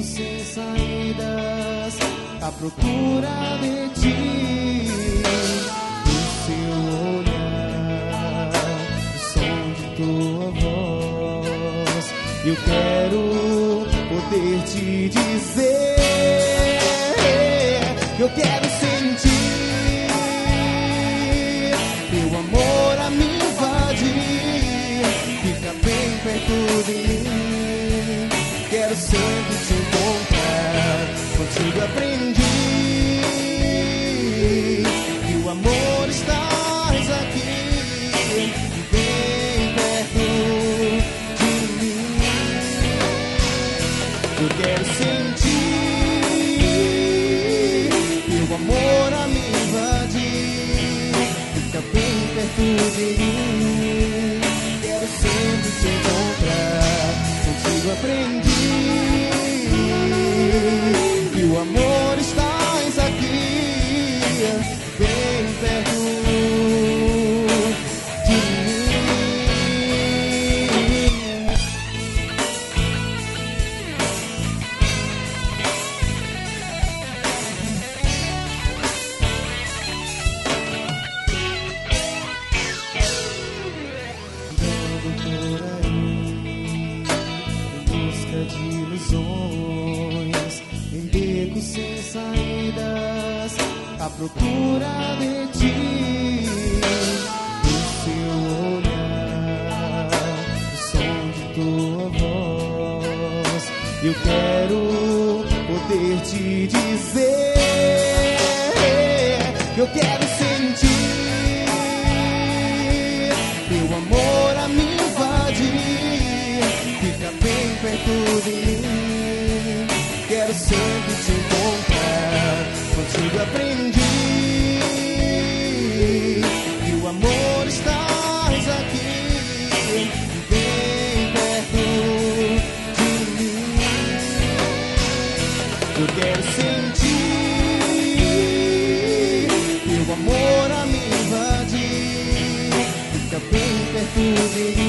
beco sem saídas, à procura de ti, do seu olhar, do som de tua voz. Eu quero poder te dizer, eu quero sentir teu amor a me invadir, fica bem perto de mim. Quero sempre te encontrar, contigo aprendi que o amor estás aqui, bem perto de mim. Eu quero sentir teu amor a me invadir, fica bem perto de mim. Quero sempre te encontrar, contigo aprendi que o amor estás aqui, bem perto de de ilusões, em becos sem saídas, à procura de ti, do seu olhar, do som de tua voz. Eu quero poder te dizer, eu quero sentir teu amor a me invadir, fica bem perto de mim. Quero sempre te encontrar, contigo aprendi que o amor estás aqui, bem perto de mim. Eu quero sentir teu amor a me invadir, fica bem perto de mim.